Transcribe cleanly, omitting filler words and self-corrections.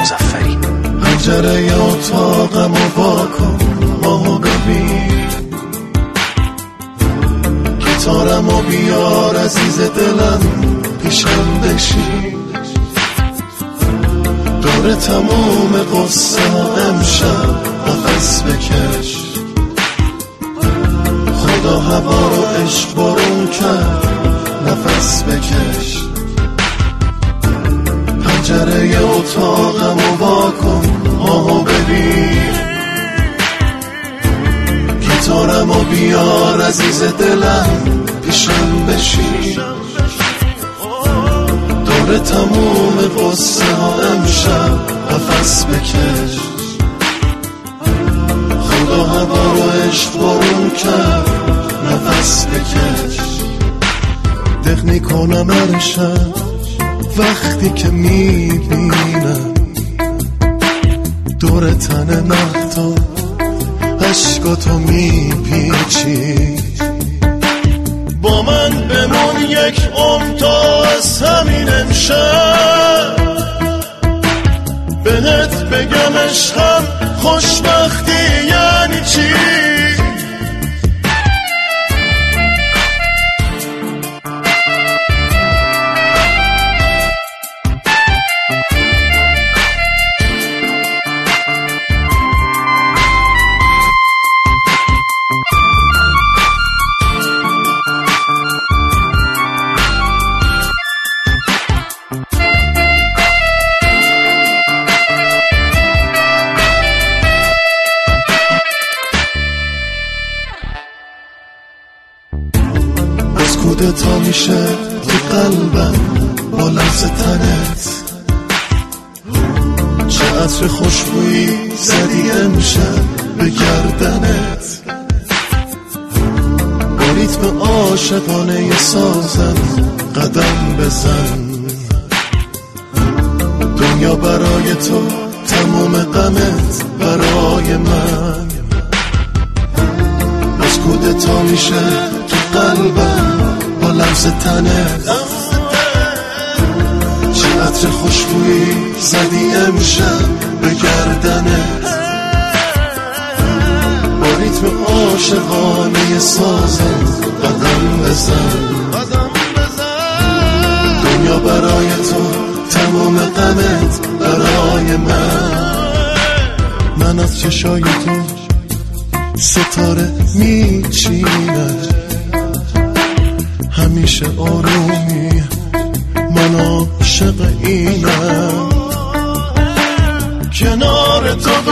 مظفری. پنجره اتاقمو واکن ماهو ببین، گیتارمو بیار عزیز دلم پیشم بشین، دور تموم قصه ها امشب نفس بکش، خدا هوا رو عشق بارون کرد نفس بکش. پنجره اتاقمو واکن ماهو ببین، گیتارمو بیار عزیز دلم پیشم بشین، دور تموم قصه ها امشب نفس بکش، خدا هوا رو عشق بارون کرد نفس بکش. دق میکنم هر شب وقتی که میبینم دور تن مهتاب عشقاتو میپیچی، با من بمون یک عمر تا از همین امشب، بهت بگم عشقم خوشبختی یعنی چی. کودتا میشه تو قلبم با لمس تنت، چه عطر خوشبویی زدی امشب به گردنت، با ریتم عاشقانه سازم قدم بزن، دنیا برای تو تموم غمت برای من. از کودتا میشه تو قلبم با لمس تنت، چه عطر خوشبویی زدی امشب به گردنت، با ریتم عاشقانه سازم قدم بزن، دنیا برای تو تمام غمت برای من از چشای تو ستاره میچینه، همیشه آرومی من عاشق اینم، کنار تو